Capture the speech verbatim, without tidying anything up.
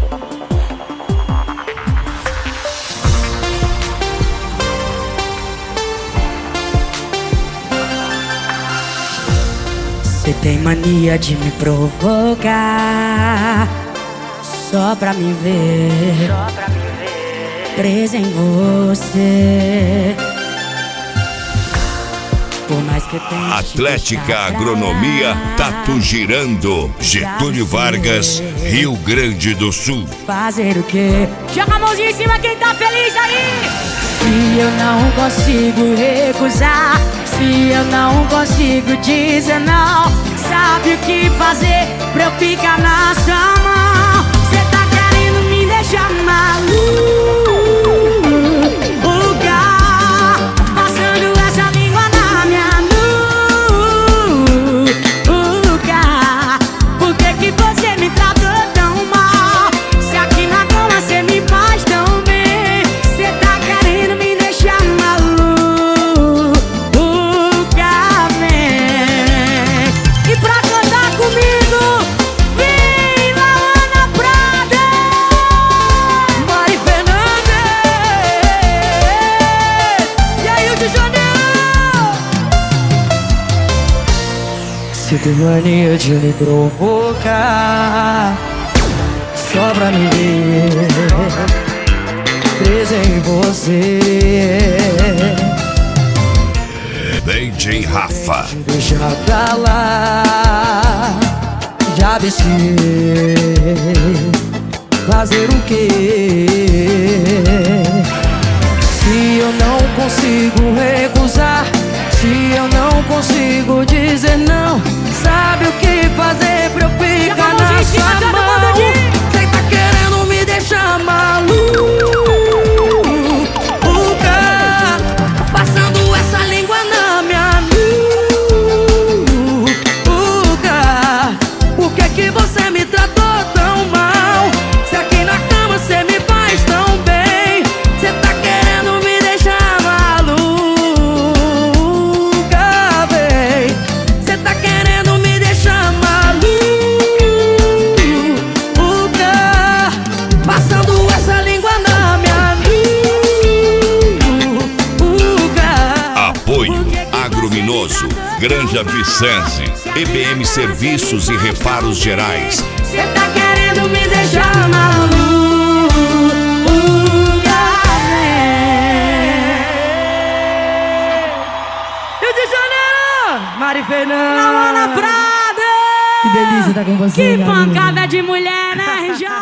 Você tem mania de me provocar só pra me ver, só pra me ver presa em você. Por mais que eu tente Atlética Agronomia Tatu Girando, Getúlio Vargas, Rio Grande do Sul. Fazer o quê? Joga a mãozinha em cima quem tá feliz aí! Se eu não consigo recusar, se eu não consigo dizer não, sabe o que fazer pra eu ficar na sua mão? Cê tá querendo me deixar maluca, passando essa língua na minha nuca. Por que que você me tratou tão mal, se aqui na cama cê me faz tão bem? Cê tá querendo me deixar maluca, vem. E pra cantar comigo, vem Laana Prada, Mari Fernandes e aí o de Janeiro. Você tem mania de me provocar só pra me ver presa em você. D J Rafa. Deixa pra lá, já desci. Fazer o quê? Se eu não consigo recusar, se eu não consigo dizer não, sabe o que fazer pra eu ficar na sua mão? Cê tá querendo me deixar maluca, passando essa língua na minha nuca. Por que que você me tratou tão mal, se aqui na cama cê me faz tão bem? Cê tá querendo me deixar maluca, bem. Cê tá querendo me deixar maluca, passando essa língua na minha nuca. Apoio Agrominoso, Granja Vicente, E B M Serviços e Reparos Gerais. Cê tá querendo me deixar maluca, Rio de Janeiro, Mari Fernandes, Laana Prada. Que delícia estar com você, Que pancada de mulher, né, R J?